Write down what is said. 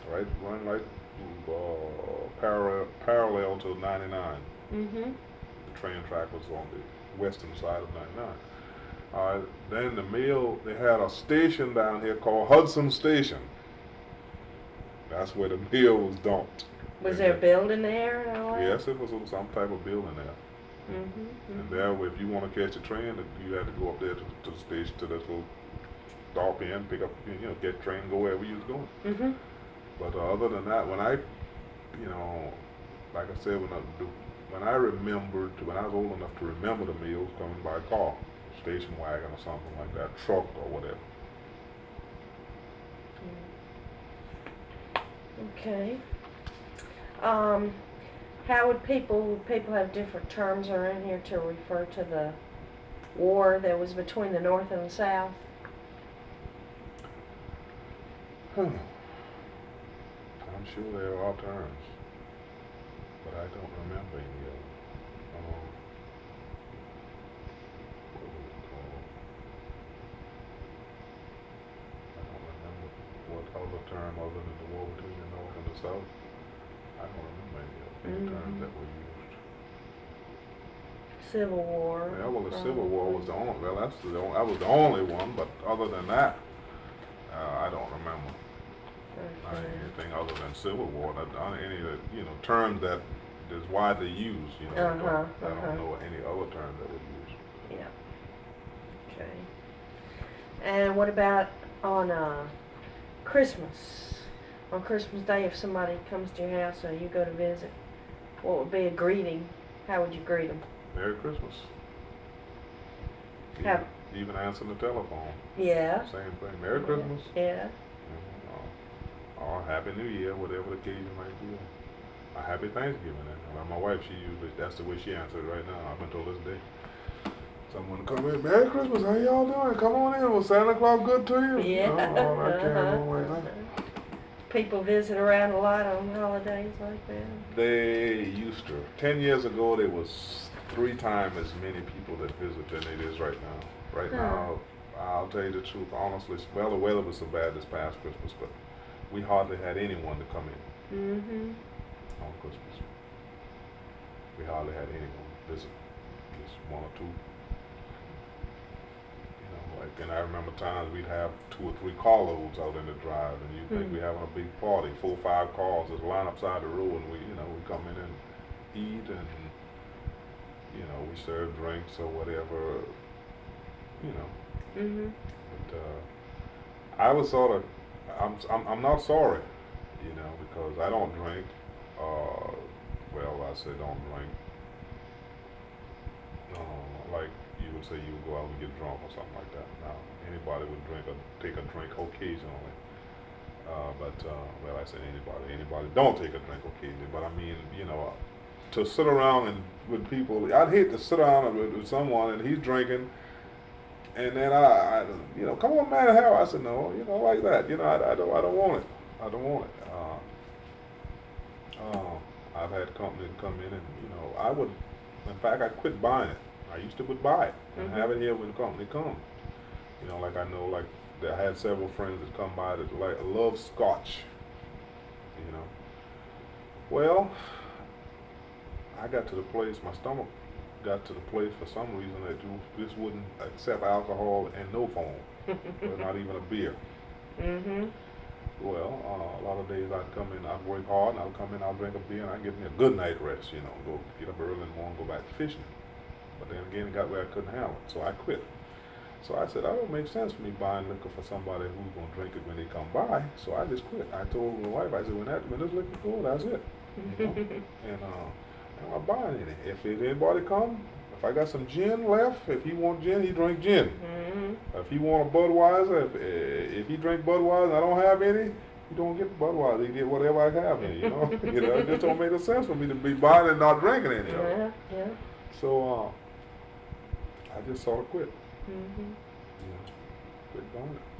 right, run like parallel to 99. Mhm. The train track was on the western side of 99. Then the mill, they had a station down here called Hudson Station. That's where the mill was dumped. Was And there a building there and all that? yes, it was some type of building there. Mhm. And Mhm. there, if you want to catch a train, you had to go up there to the station, to this little stop in, pick up, get train, go wherever you was going. Mhm. But other than that, you know, like I said, when I remembered, when I was old enough to remember the meals coming by car, station wagon or something like that, truck or whatever. Okay. Um, how would people have different terms around here to refer to the war that was between the North and the South? I'm sure there are terms, but I don't remember any of them. What was it called? I don't remember what other term other than the war between the North and the South. I don't remember any terms Mhm. that were used. Civil War. Yeah, well, the Civil War was the probably. only. Well, that was the only one. But other than that, I don't remember Okay. anything other than Civil War. Any of the terms that is widely used. Uh-huh. I don't Uh-huh. know any other terms that were used. Yeah. Okay. And what about on Christmas? On Christmas Day, if somebody comes to your house or you go to visit, what would be a greeting? How would you greet them? Merry Christmas. Even, Have even answering the telephone. yeah. Same thing. Merry Christmas. Yeah. Or Happy New Year, whatever the occasion might be. A Happy Thanksgiving. And my wife, that's the way she answered right now. Up until this day. Someone come in, Merry Christmas, how y'all doing? Come on in. Was Santa Claus good to you? Yeah. All that carry on like that. People visit around a lot on holidays like that. They used to. 10 years ago, there was 3 times as many people that visit than it is right now. Right now, I'll tell you the truth, honestly. Well, the weather was so bad this past Christmas, but we hardly had anyone to come in Mhm. on Christmas. We hardly had anyone visit. Just one or two. And I remember times we'd have 2 or 3 carloads out in the drive, and you think we're having a big party, 4 or 5 cars just line up side the road, and we come in and eat, and we serve drinks or whatever, you know. Mhm. But I was sort of, I'm not sorry, because I don't drink. Well, I say don't drink. Like you would say, you would go out and get drunk or something like that. Now, anybody would take a drink occasionally. Well, I said anybody don't take a drink occasionally. But I mean, to sit around and with people, I'd hate to sit around with someone and he's drinking, and then come on, man, hell, I said no, like that, I don't want it, I don't want it. I've had company come in, and I would, in fact, I quit buying it. I used to would buy it and have it here when the company comes. Like I know, like I had several friends that come by that love Scotch. You know, well, I got to the place, my stomach got to the place for some reason that just wouldn't accept alcohol in no form, but not even a beer. Mhm. Well, a lot of days I'd come in, I'd work hard, and I'd come in, I'd drink a beer, and I'd get me a good night rest, go get up early in the morning, go back fishing. But then again, it got where I couldn't handle it, so I quit. So I said, that don't make sense for me buying liquor for somebody who's going to drink it when they come by. So I just quit. I told my wife, I said, when this liquor goes, that's it. And I'm not buying any. If anybody come, if I got some gin left, if he want gin, he drink gin. Mhm. If he want a Budweiser, if he drink Budweiser and I don't have any, he don't get Budweiser. He get whatever I have any, it just don't make no sense for me to be buying and not drinking any of it. Yeah. Yeah. So I just sort of quit. Mhm. Quit buying it.